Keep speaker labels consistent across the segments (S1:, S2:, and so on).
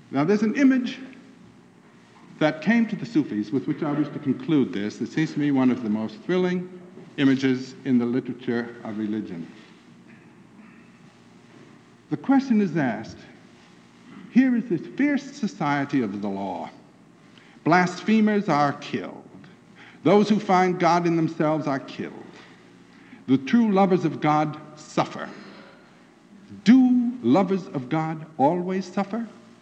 S1: Now, there's an image that came to the Sufis with which I wish to conclude this. It seems to me one of the most thrilling images in the literature of religion. The question is asked, here is this fierce society of the law. Blasphemers are killed. Those who find God in themselves are killed. The true lovers of God suffer. Do lovers of God always suffer?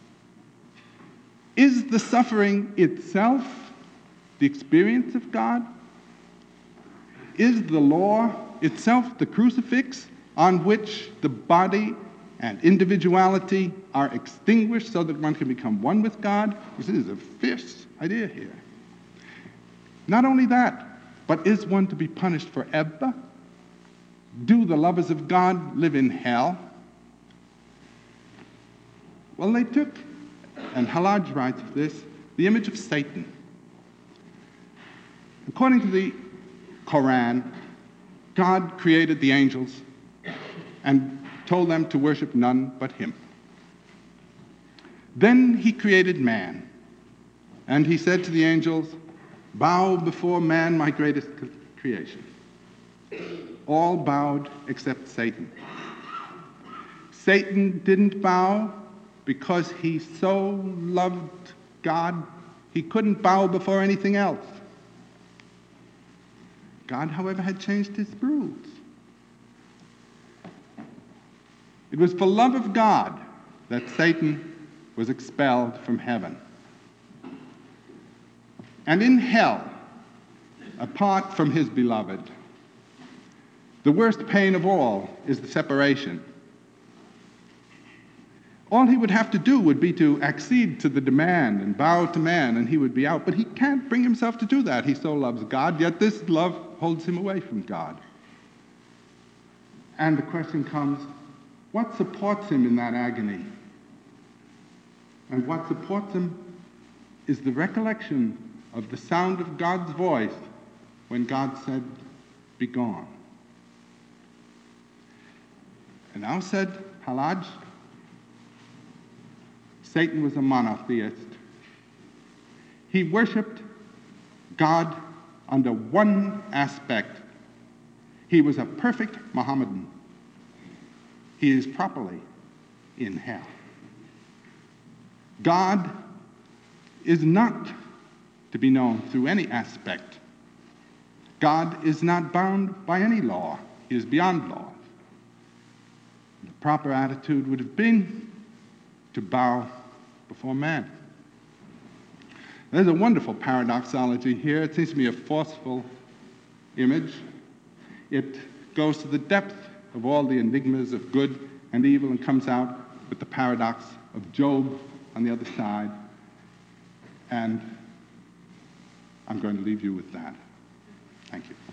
S1: Is the suffering itself the experience of God? Is the law itself the crucifix on which the body and individuality are extinguished so that one can become one with God? This is a fierce idea here. Not only that, but is one to be punished forever? Do the lovers of God live in hell? Well, they took, and Hallaj writes of this, the image of Satan. According to the Quran, God created the angels and told them to worship none but him. Then he created man, and he said to the angels, "Bow before man, my greatest creation." All bowed except Satan. Satan didn't bow because he so loved God, he couldn't bow before anything else. God, however, had changed his rules. It was for love of God that Satan was expelled from heaven. And in hell, apart from his beloved, the worst pain of all is the separation. All he would have to do would be to accede to the demand and bow to man, and he would be out. But he can't bring himself to do that. He so loves God, yet this love holds him away from God. And the question comes, what supports him in that agony? And what supports him is the recollection of the sound of God's voice when God said, "Be gone." And now said Hallaj, Satan was a monotheist. He worshipped God under one aspect. He was a perfect Mohammedan. He is properly in hell. God is not to be known through any aspect. God is not bound by any law. He is beyond law. The proper attitude would have been to bow before man. There's a wonderful paradoxology here. It seems to me a forceful image. It goes to the depth of all the enigmas of good and evil and comes out with the paradox of Job on the other side. And I'm going to leave you with that. Thank you.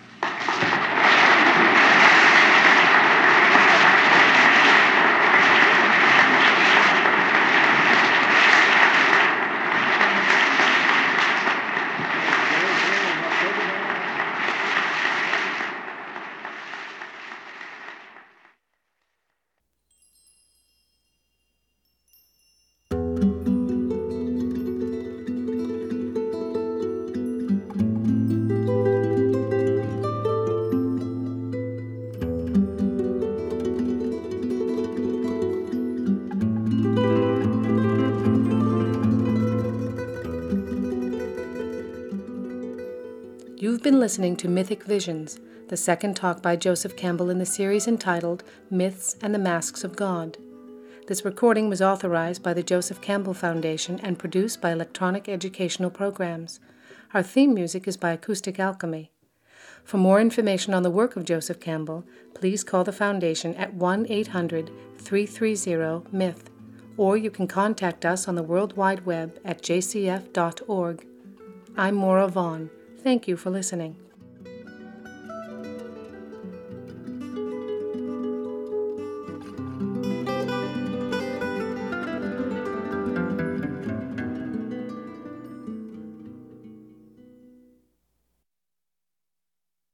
S2: You've been listening to Mythic Visions, the second talk by Joseph Campbell in the series entitled Myths and the Masks of God. This recording was authorized by the Joseph Campbell Foundation and produced by Electronic Educational Programs. Our theme music is by Acoustic Alchemy. For more information on the work of Joseph Campbell, please call the Foundation at 1-800-330-MYTH, or you can contact us on the World Wide Web at jcf.org. I'm Maura Vaughn. Thank you for listening.